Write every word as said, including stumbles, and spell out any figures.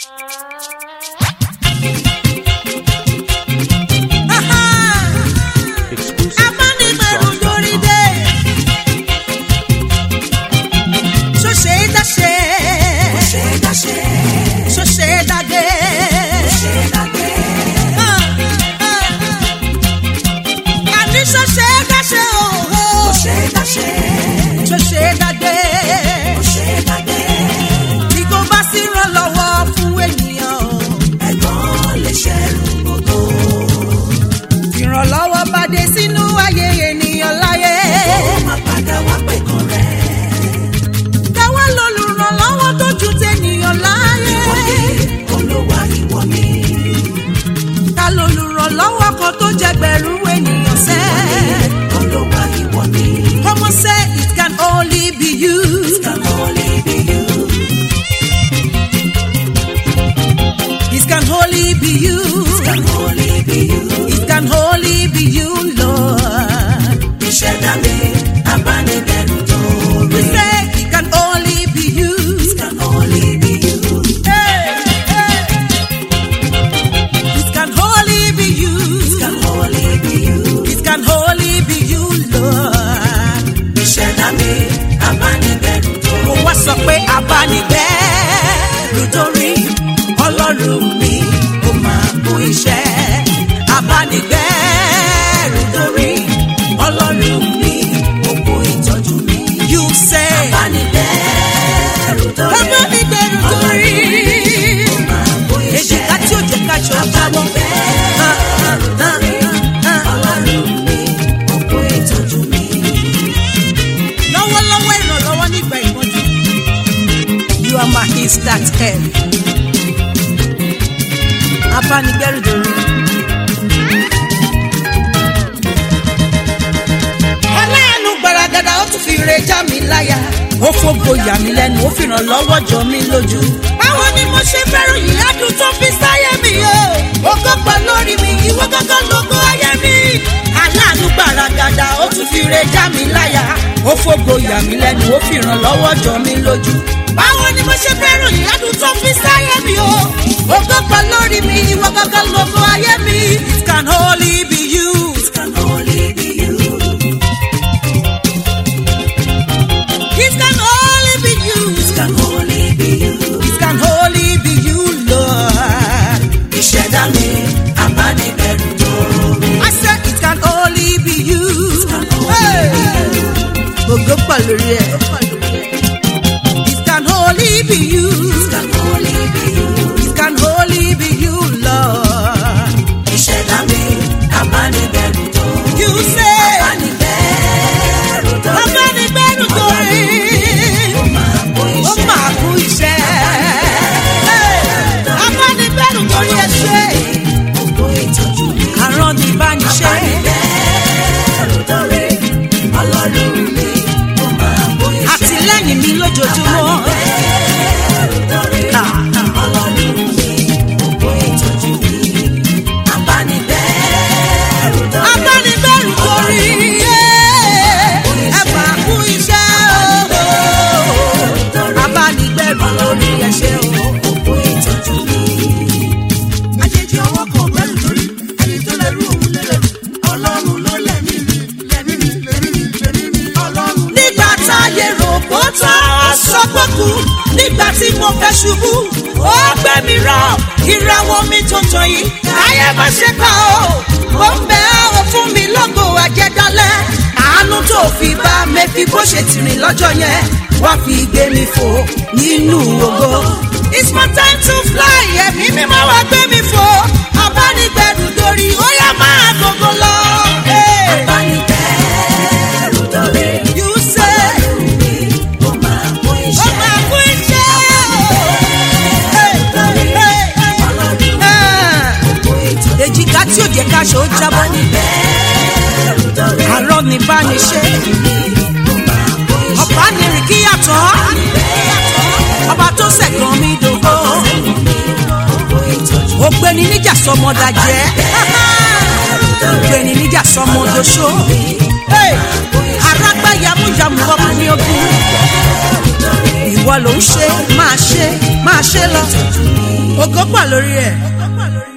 Yà mí lẹ́nu ó fi ràn lọ́wọ́ jọ mí lójú. Báwo ni mo ṣe fẹ́ràn yìí adùn tó fi sáyé mi o? Ògo pọ̀ lórí mi, ìwọ gángan lógo ayé mi. Aláàánú gbàràgàdà ó tún fi re já mi láyà. Ó fògo yà mí lẹ́nu ó fi ràn lọ́wọ́ jọ mí lójú. Báwo ni mo ṣe fẹ́ràn yìí adùn tó fi sáyé mi o? Ògo pọ̀ lórí mi, ìwọ gángan lógo ayé mi. It can only be you. It can only be you. It can only be you. It can only be you. It can only be you, Lord. Ìṣẹ̀dá mi, abánibẹ̀rù tó mi. I said it can only be you. It can only be you. Ògo pọ̀ lórí ẹ̀. It can only be you. It can only be you. It can only be you, Lord. Ìṣẹ̀dá mi, abánibẹ̀rù tó mi. You say abánibẹ̀rù tó mi. Abánibẹ̀rù tó mi. Ó máa kú iṣẹ́. Abánibẹ̀rù tó ní ẹsẹ̀. Àrán ni ìbániṣẹ́. Abánibẹ̀rù tó rí Ọlọ́run mi. Ó máa kú iṣẹ́. Àtìlẹ́yìn mi lójoojúmọ́. Abánibẹ̀rù tó rí Ọlọ́run mi. Ó kó ìtọ́jú mi. Abánibẹ̀rù tó rí. Abánibẹ̀rù tó rí. Ẹ máa kú iṣẹ́ o. Abánibẹ̀rù lórí ẹ̀ṣẹ̀ o. Òkú ìtọ́jú mi. Àjèjì ọwọ́ kan bẹ̀rù lórí. Ẹni tó lẹ́rú òun lẹ́rù. Ọlọ́run ló lẹ́mí mi. Lẹ́mí mi, lẹ́mí mi, lẹ́mí mi. Ọlọ́run. Nígbà táyé rò bó tán sọ́gbọ́kú. Nígbà tí mo fẹ́ ṣubú. Ó gbé mi rọ. Ìràwọ̀ mi tuntun yìí. Ayé má ṣe kọ́ o. Ó ń bẹ ọ́ fún mi lógo àjẹdálẹ̀. Àánú tó fi bá mẹ́fì bó ṣe tìrìn lọ́jọ́ yẹn. Wá fi gbé mi fò nínú ògo. It's my time to fly. Ẹ̀mí mi máa wá gbé mi fò. Abánibẹ̀rù dórí ó yá máa gbogbo lọ. Abánibẹ̀rù dórí. You say. Ó máa kú iṣẹ́. Ó máa kú iṣẹ́. Èjìká tí ò jẹ́ káṣọ ó jábọ́. Abánibẹ̀rù dórí. Àrọ́ ni bá ní ṣe. Ọ̀pá ni rìn kí yàtọ̀. Ọba tó ṣẹ̀gbọ́n mi dògbò. Ògbéni níjà sọmọdà jẹ́. Ògbéni níjà sọmọdòṣó. Arágbá yamuyamu ọkùnrin ogun. Ìwọ ló ń ṣe máa ṣe máa ṣe lọ. ògo pọ̀ lórí ẹ̀.